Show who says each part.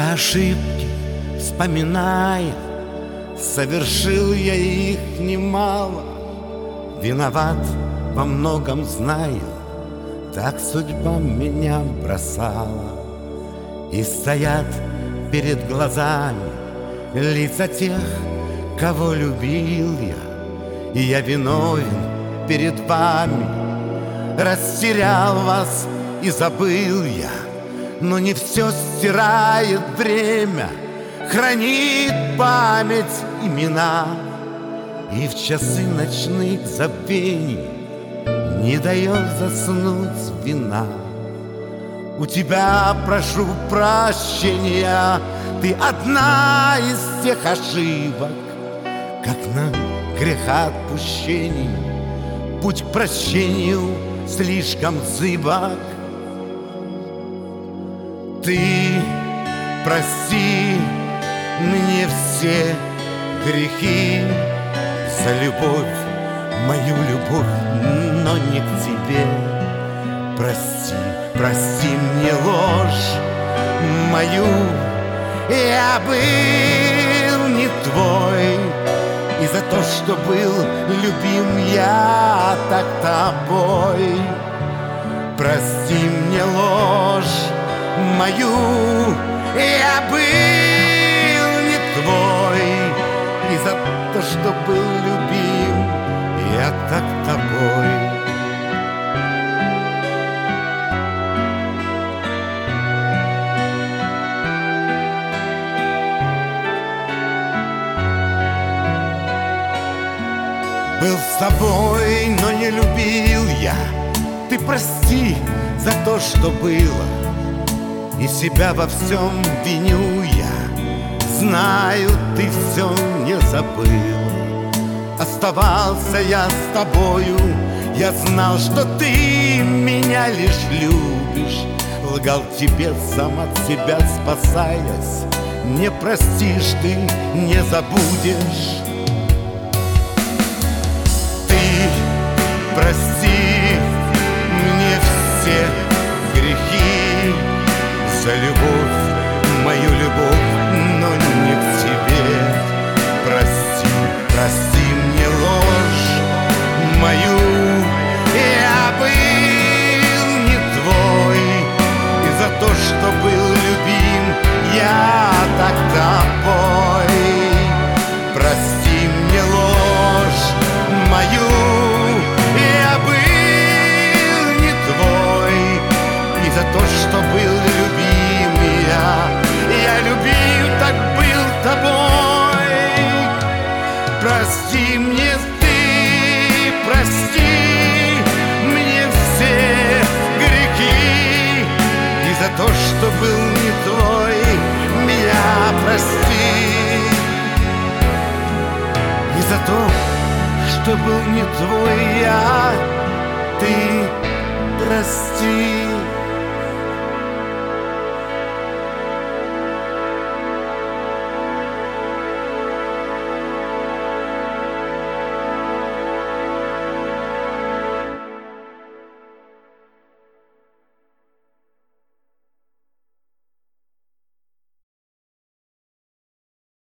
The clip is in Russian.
Speaker 1: Я ошибки вспоминая, совершил я их немало. Виноват во многом знаю, так судьба меня бросала. И стоят перед глазами лица тех, кого любил я. И я виновен перед вами, растерял вас и забыл я. Но не все стирает время, хранит память имена. И в часы ночных забвений не дает заснуть вина. У тебя прошу прощения, ты одна из тех ошибок, как на греха отпущений. Путь к прощению слишком зыбок. Ты прости мне все грехи за любовь, мою любовь, но не к тебе. Прости, прости мне ложь мою, я был не твой. И за то, что был любим я так тобой. Прости мне ложь мою, я был не твой. И за то, что был любим я так тобой. Был с тобой, но не любил я. Ты прости за то, что было, и себя во всем виню я. Знаю, ты все не забыл. Оставался я с тобою, я знал, что ты меня лишь любишь. Лгал тебе, сам от себя спасаясь. Не простишь ты, не забудешь. Прости мне все грехи за любовь, мою любовь, но не к тебе. Прости, прости мне ложь мою, я был не твой. И за то, что был любим я так тобой. Прости мне ложь мою, за то, что был любим я любил, так был тобой. Прости мне ты, прости мне все грехи. И за то, что был не твой, меня прости. И за то, что был не твой я, ты прости.